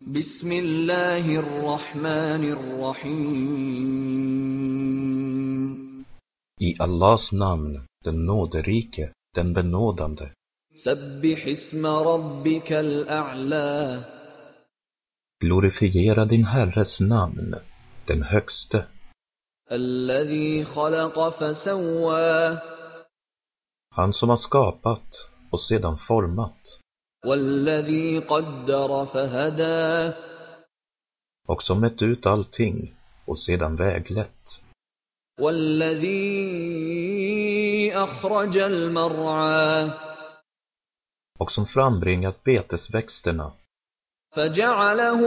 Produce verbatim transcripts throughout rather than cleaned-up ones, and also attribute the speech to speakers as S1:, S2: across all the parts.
S1: Bismillahirrahmanirrahim.
S2: I Allahs namn, den nåderike, den benådande.
S1: Sabbih isma rabbikal a'la.
S2: Glorifiera din Herres namn, den högste.
S1: Alladhi khalaqa fasawwa.
S2: Han som har skapat och sedan format.
S1: Walladhi qaddara fahada.
S2: Och som mätt ut allting och sedan väglett.
S1: Walladhi akhraja al-mar'a.
S2: Och som frambringat betesväxterna.
S1: Faja'alahu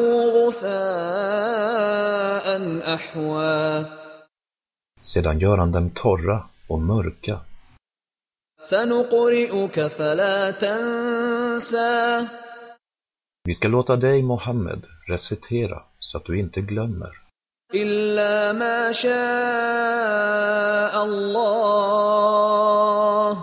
S1: ghutha'an ahwa.
S2: Sedan gör han dem torra och mörka.
S1: Sanuqri'uka fala tansa.
S2: Vi ska låta dig, Mohammed, recitera så att du inte glömmer.
S1: Illa ma sha'a Allah.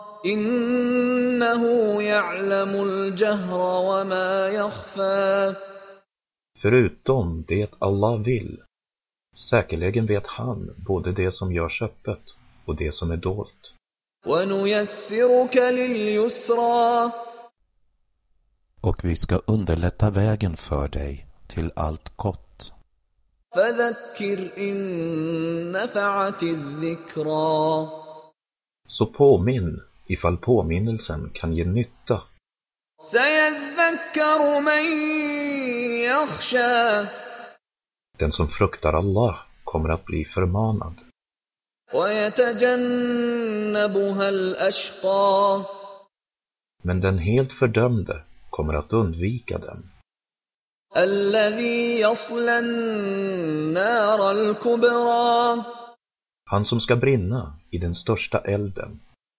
S1: Innahu ya'lamul jahra wa ma yakhfa.
S2: Förutom det Allah vill. Säkerligen vet han både det som görs öppet och det som är dolt.
S1: Wa nuyassiruka lil yusra.
S3: Och vi ska underlätta vägen för dig till allt gott.
S1: Fadhakkir in nafa'ati dhikra.
S2: Så påminn ifall påminnelsen kan ge nytta.
S1: Sayadhakkaru man yakhsha.
S2: Den som fruktar Allah kommer att bli förmanad.
S1: Wa yatajannabuha al-ashqa.
S2: Men den helt fördömde kommer att undvika den.
S1: Alladhi yasla an-nar al-kubra.
S2: Han som ska brinna i den största elden.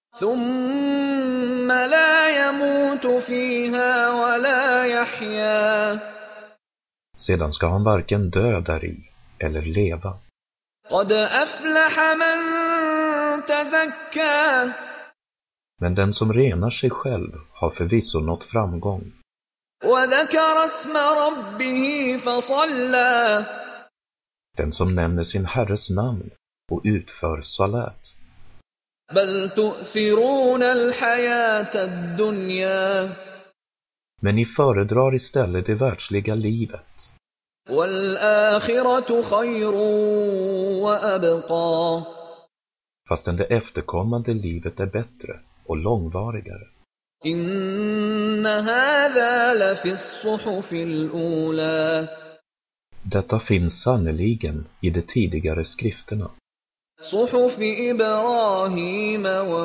S1: Thumma la yamutu fiha wa la yahya.
S2: Sedan ska han varken dö där i eller leva.
S1: Qad aflaha man tazakka.
S2: Men den som renar sig själv har förvisso nått framgång.
S1: Wa dhakara isma rabbih fasalla.
S2: Den som nämner sin Herres namn och utför salat.
S1: Bal tu'thiruna al-hayata ad-dunya.
S2: Men ni föredrar istället det världsliga livet.
S1: Wal-akhiratu khayrun wa abqa.
S2: Fastän det efterkommande livet är bättre och långvarigare.
S1: Inna hadha la fi as-suhufi al-ula.
S2: Detta finns sannoliken i de tidigare skrifterna.
S1: Suhufi Ibrahim wa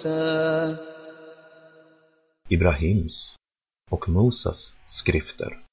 S1: Musa.
S2: Ibrahims och Mosas skrifter.